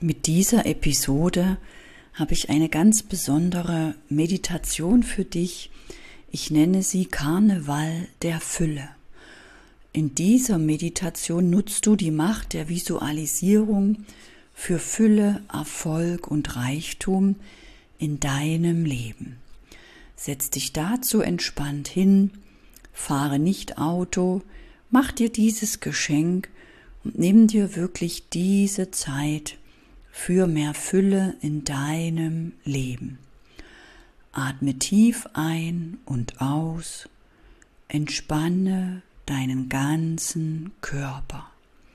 Mit dieser Episode habe ich eine ganz besondere Meditation für dich. Ich nenne sie Karneval der Fülle. In dieser Meditation nutzt du die Macht der Visualisierung für Fülle, Erfolg und Reichtum in deinem Leben. Setz dich dazu entspannt hin, fahre nicht Auto, mach dir dieses Geschenk und nimm dir wirklich diese Zeit für mehr Fülle in deinem Leben. Atme tief ein und aus, entspanne deinen ganzen Körper.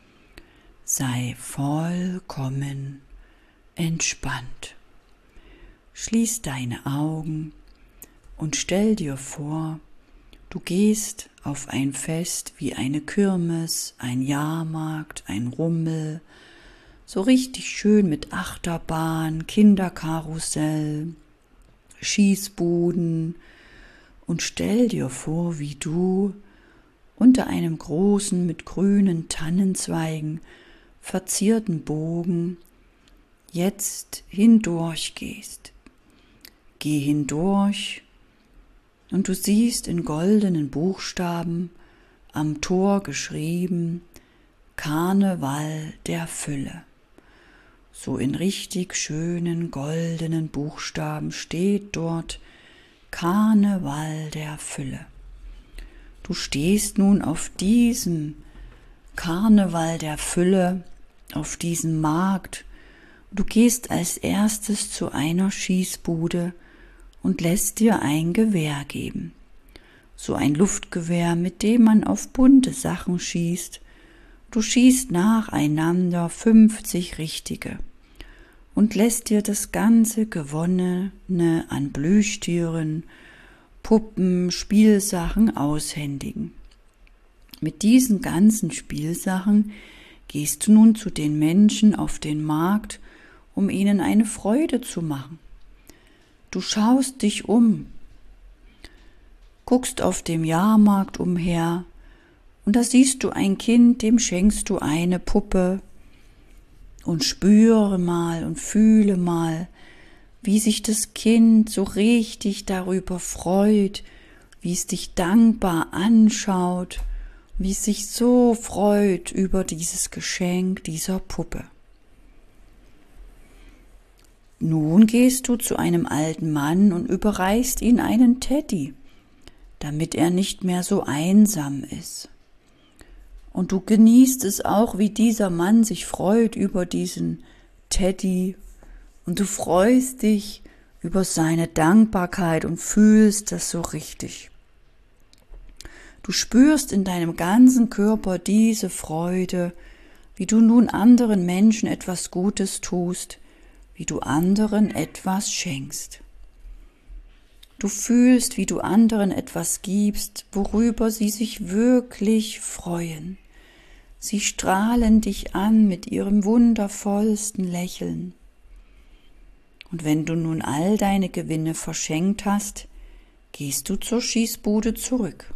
Sei vollkommen entspannt. Schließ deine Augen und stell dir vor, du gehst auf ein Fest wie eine Kirmes, ein Jahrmarkt, ein Rummel, so richtig schön mit Achterbahn, Kinderkarussell, Schießbuden, und stell dir vor, wie du unter einem großen, mit grünen Tannenzweigen verzierten Bogen jetzt hindurch gehst. Geh hindurch und du siehst in goldenen Buchstaben am Tor geschrieben: Karneval der Fülle. So in richtig schönen goldenen Buchstaben steht dort Karneval der Fülle. Du stehst nun auf diesem Karneval der Fülle, auf diesem Markt. Du gehst als erstes zu einer Schießbude und lässt dir ein Gewehr geben. So ein Luftgewehr, mit dem man auf bunte Sachen schießt. Du schießt nacheinander 50 richtige und lässt dir das ganze Gewonnene an Plüschtieren, Puppen, Spielsachen aushändigen. Mit diesen ganzen Spielsachen gehst du nun zu den Menschen auf den Markt, um ihnen eine Freude zu machen. Du schaust dich um, guckst auf dem Jahrmarkt umher, und da siehst du ein Kind, dem schenkst du eine Puppe, und spüre mal und fühle mal, wie sich das Kind so richtig darüber freut, wie es dich dankbar anschaut, wie es sich so freut über dieses Geschenk dieser Puppe. Nun gehst du zu einem alten Mann und überreichst ihm einen Teddy, damit er nicht mehr so einsam ist. Und du genießt es auch, wie dieser Mann sich freut über diesen Teddy, und du freust dich über seine Dankbarkeit und fühlst das so richtig. Du spürst in deinem ganzen Körper diese Freude, wie du nun anderen Menschen etwas Gutes tust, wie du anderen etwas schenkst. Du fühlst, wie du anderen etwas gibst, worüber sie sich wirklich freuen. Sie strahlen dich an mit ihrem wundervollsten Lächeln. Und wenn du nun all deine Gewinne verschenkt hast, gehst du zur Schießbude zurück.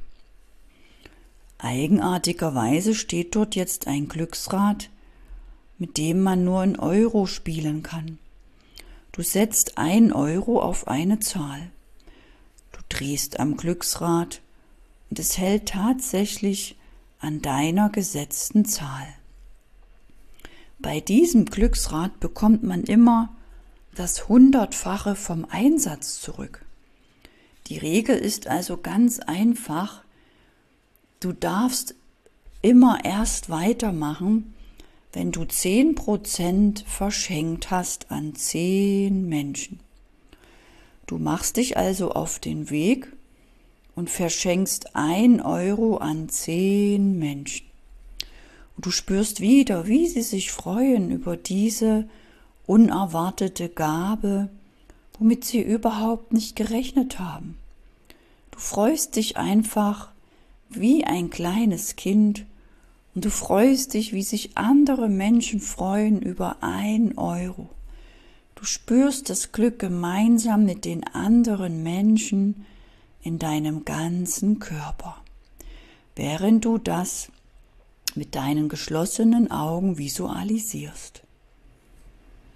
Eigenartigerweise steht dort jetzt ein Glücksrad, mit dem man nur in Euro spielen kann. Du setzt 1 Euro auf eine Zahl. Du drehst am Glücksrad und es hält tatsächlich an deiner gesetzten Zahl. Bei diesem Glücksrad bekommt man immer das 100-fache vom Einsatz zurück. Die Regel ist also ganz einfach: Du darfst immer erst weitermachen, wenn du 10% verschenkt hast an 10 Menschen. Du machst dich also auf den Weg und verschenkst 1 Euro an 10 Menschen. Und du spürst wieder, wie sie sich freuen über diese unerwartete Gabe, womit sie überhaupt nicht gerechnet haben. Du freust dich einfach wie ein kleines Kind und du freust dich, wie sich andere Menschen freuen über 1 Euro. Du spürst das Glück gemeinsam mit den anderen Menschen in deinem ganzen Körper, während du das mit deinen geschlossenen Augen visualisierst.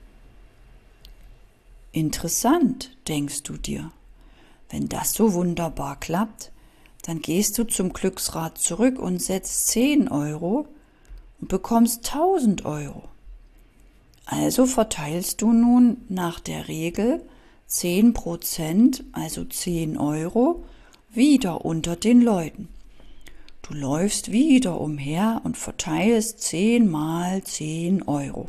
Interessant, denkst du dir. Wenn das so wunderbar klappt, dann gehst du zum Glücksrad zurück und setzt 10 Euro und bekommst 1000 Euro. Also verteilst du nun nach der Regel 10%, also 10 Euro, wieder unter den Leuten. Du läufst wieder umher und verteilst 10 mal 10 Euro.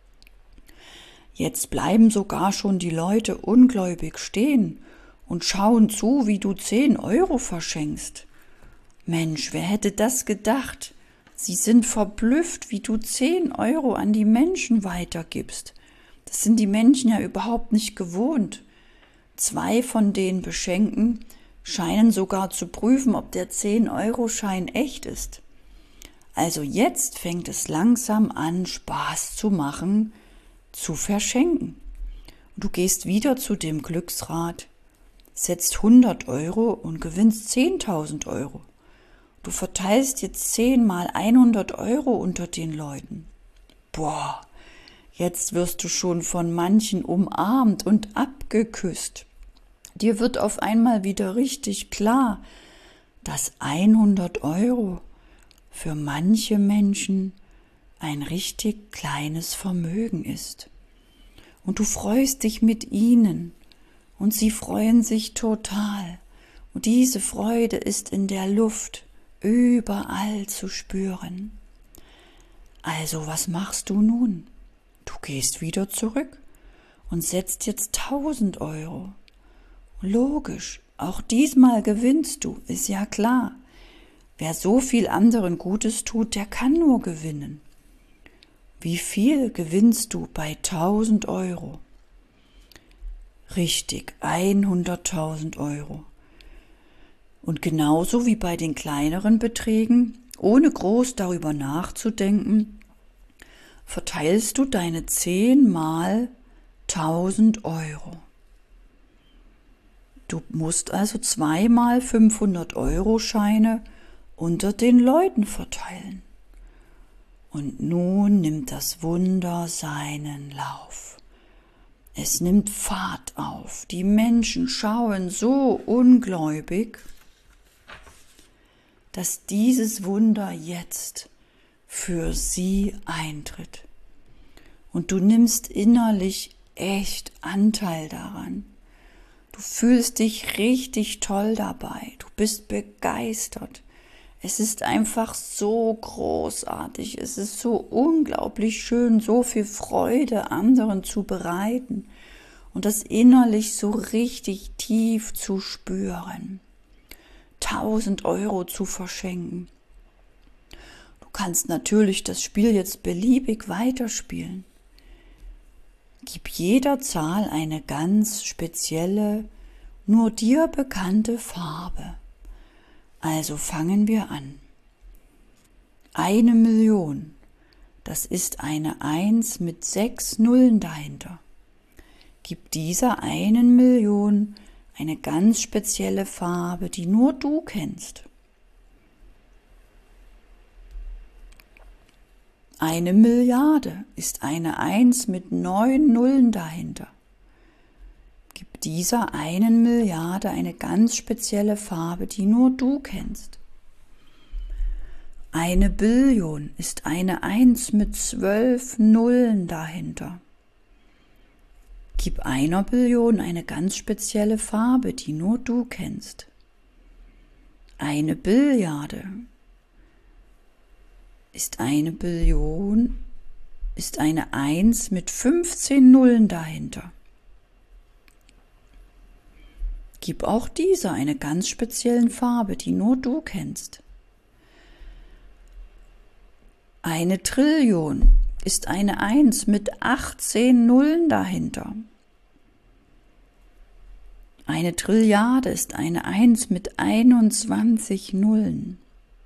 Jetzt bleiben sogar schon die Leute ungläubig stehen und schauen zu, wie du 10 Euro verschenkst. Mensch, wer hätte das gedacht? Sie sind verblüfft, wie du 10 Euro an die Menschen weitergibst. Das sind die Menschen ja überhaupt nicht gewohnt. 2 von den Beschenkten scheinen sogar zu prüfen, ob der 10-Euro-Schein echt ist. Also jetzt fängt es langsam an, Spaß zu machen, zu verschenken. Du gehst wieder zu dem Glücksrad, setzt 100 Euro und gewinnst 10.000 Euro. Du verteilst jetzt 10 mal 100 Euro unter den Leuten. Boah, jetzt wirst du schon von manchen umarmt und abgeküsst. Dir wird auf einmal wieder richtig klar, dass 100 Euro für manche Menschen ein richtig kleines Vermögen ist. Und du freust dich mit ihnen und sie freuen sich total. Und diese Freude ist in der Luft überall zu spüren. Also was machst du nun? Du gehst wieder zurück und setzt jetzt 1000 Euro. Logisch, auch diesmal gewinnst du, ist ja klar. Wer so viel anderen Gutes tut, der kann nur gewinnen. Wie viel gewinnst du bei 1000 Euro? Richtig, 100.000 Euro. Und genauso wie bei den kleineren Beträgen, ohne groß darüber nachzudenken, verteilst du deine 10 mal 1000 Euro. Du musst also 2 mal 500-Euro-Scheine unter den Leuten verteilen. Und nun nimmt das Wunder seinen Lauf. Es nimmt Fahrt auf. Die Menschen schauen so ungläubig, dass dieses Wunder jetzt für sie eintritt. Und du nimmst innerlich echt Anteil daran. Du fühlst dich richtig toll dabei. Du bist begeistert. Es ist einfach so großartig. Es ist so unglaublich schön, so viel Freude anderen zu bereiten und das innerlich so richtig tief zu spüren. 1000 Euro zu verschenken. Du kannst natürlich das Spiel jetzt beliebig weiterspielen. Gib jeder Zahl eine ganz spezielle, nur dir bekannte Farbe. Also fangen wir an. 1 Million, das ist eine 1 mit 6 Nullen dahinter. Gib dieser 1 Million eine ganz spezielle Farbe, die nur du kennst. 1 Milliarde ist eine 1 mit 9 Nullen dahinter. Gib dieser 1 Milliarde eine ganz spezielle Farbe, die nur du kennst. 1 Billion ist eine 1 mit 12 Nullen dahinter. Gib einer Billion eine ganz spezielle Farbe, die nur du kennst. 1 Billiarde ist eine Billion, ist eine 1 mit 15 Nullen dahinter. Gib auch dieser eine ganz spezielle Farbe, die nur du kennst. 1 Trillion ist eine 1 mit 18 Nullen dahinter. 1 Trilliarde ist eine 1 mit 21 Nullen.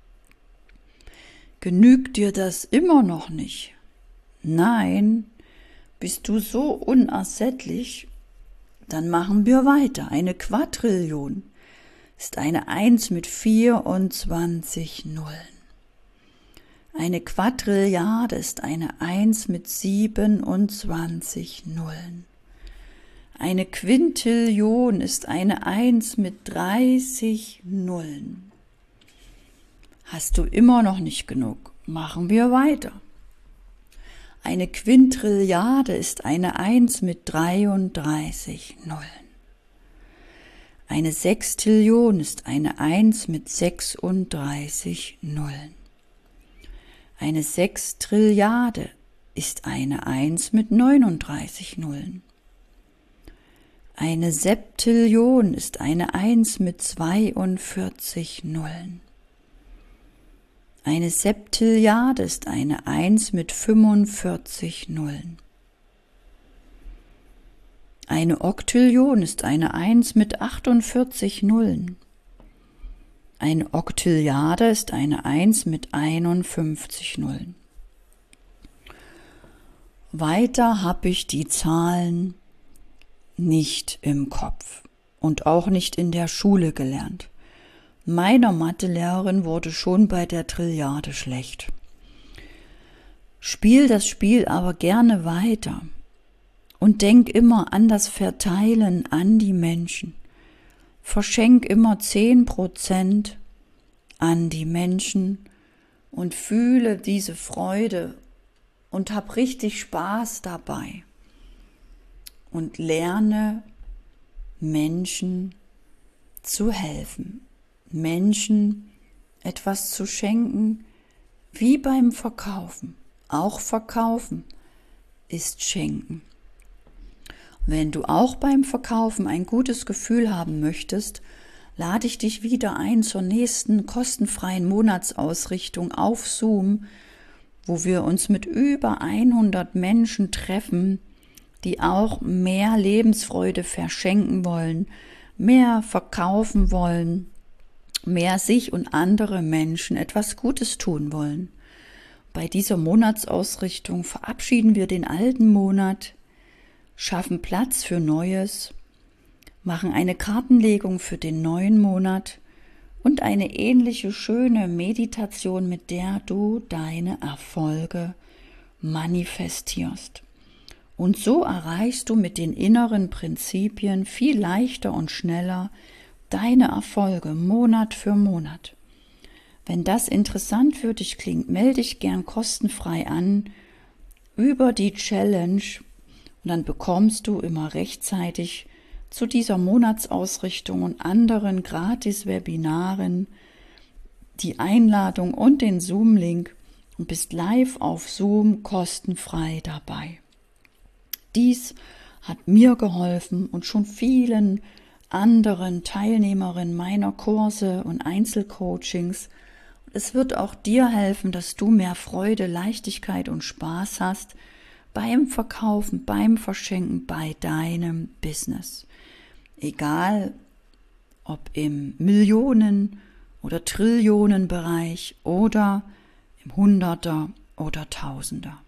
Genügt dir das immer noch nicht? Nein, bist du so unersättlich? Dann machen wir weiter. 1 Quadrillion ist eine 1 mit 24 Nullen. 1 Quadrilliarde ist eine 1 mit 27 Nullen. Eine Quintillion ist eine 1 mit 30 Nullen. Hast du immer noch nicht genug? Machen wir weiter. Eine Quintrilliarde ist eine 1 mit 33 Nullen. Eine Sextillion ist eine 1 mit 36 Nullen. Eine Sextrilliarde ist eine 1 mit 39 Nullen. Eine Septillion ist eine 1 mit 42 Nullen. Eine Septilliarde ist eine 1 mit 45 Nullen. Eine Oktillion ist eine 1 mit 48 Nullen. Eine Oktilliarde ist eine 1 mit 51 Nullen. Weiter habe ich die Zahlen nicht im Kopf und auch nicht in der Schule gelernt. Meiner Mathelehrerin wurde schon bei der Trilliarde schlecht. Spiel das Spiel aber gerne weiter und denk immer an das Verteilen an die Menschen. Verschenk immer 10% an die Menschen und fühle diese Freude und hab richtig Spaß dabei. Und lerne Menschen zu helfen, Menschen etwas zu schenken, wie beim Verkaufen. Auch Verkaufen ist Schenken. Wenn du auch beim Verkaufen ein gutes Gefühl haben möchtest, lade ich dich wieder ein zur nächsten kostenfreien Monatsausrichtung auf Zoom, wo wir uns mit über 100 Menschen treffen, die auch mehr Lebensfreude verschenken wollen, mehr verkaufen wollen, mehr sich und andere Menschen etwas Gutes tun wollen. Bei dieser Monatsausrichtung verabschieden wir den alten Monat, schaffen Platz für Neues, machen eine Kartenlegung für den neuen Monat und eine ähnliche schöne Meditation, mit der du deine Erfolge manifestierst. Und so erreichst du mit den inneren Prinzipien viel leichter und schneller deine Erfolge Monat für Monat. Wenn das interessant für dich klingt, melde dich gern kostenfrei an über die Challenge und dann bekommst du immer rechtzeitig zu dieser Monatsausrichtung und anderen Gratis-Webinaren die Einladung und den Zoom-Link und bist live auf Zoom kostenfrei dabei. Dies hat mir geholfen und schon vielen anderen Teilnehmerinnen meiner Kurse und Einzelcoachings. Es wird auch dir helfen, dass du mehr Freude, Leichtigkeit und Spaß hast beim Verkaufen, beim Verschenken, bei deinem Business. Egal, ob im Millionen- oder Trillionenbereich oder im Hunderter- oder Tausender.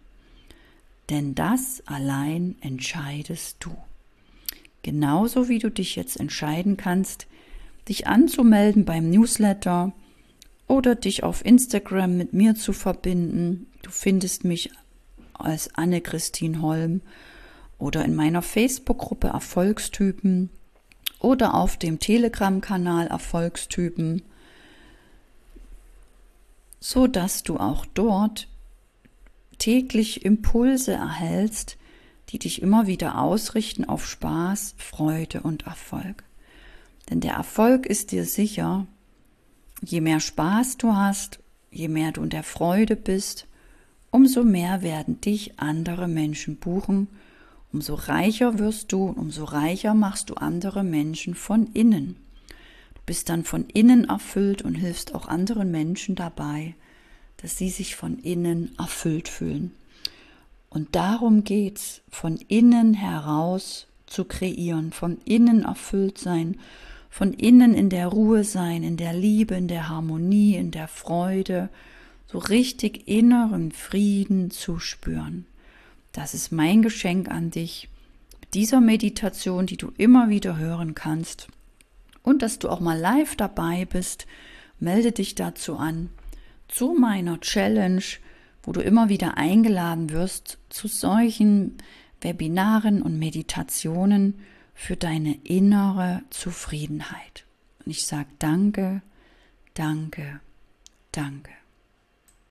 Denn das allein entscheidest du. Genauso wie du dich jetzt entscheiden kannst, dich anzumelden beim Newsletter oder dich auf Instagram mit mir zu verbinden. Du findest mich als Anne-Christine Holm oder in meiner Facebook-Gruppe Erfolgstypen oder auf dem Telegram-Kanal Erfolgstypen, so dass du auch dort täglich Impulse erhältst, die dich immer wieder ausrichten auf Spaß, Freude und Erfolg. Denn der Erfolg ist dir sicher, je mehr Spaß du hast, je mehr du in der Freude bist, umso mehr werden dich andere Menschen buchen, umso reicher wirst du, umso reicher machst du andere Menschen von innen. Du bist dann von innen erfüllt und hilfst auch anderen Menschen dabei, dass sie sich von innen erfüllt fühlen. Und darum geht's, von innen heraus zu kreieren, von innen erfüllt sein, von innen in der Ruhe sein, in der Liebe, in der Harmonie, in der Freude, so richtig inneren Frieden zu spüren. Das ist mein Geschenk an dich, mit dieser Meditation, die du immer wieder hören kannst. Und dass du auch mal live dabei bist, melde dich dazu an, zu meiner Challenge, wo du immer wieder eingeladen wirst zu solchen Webinaren und Meditationen, für deine innere Zufriedenheit. Und ich sage danke, danke, danke.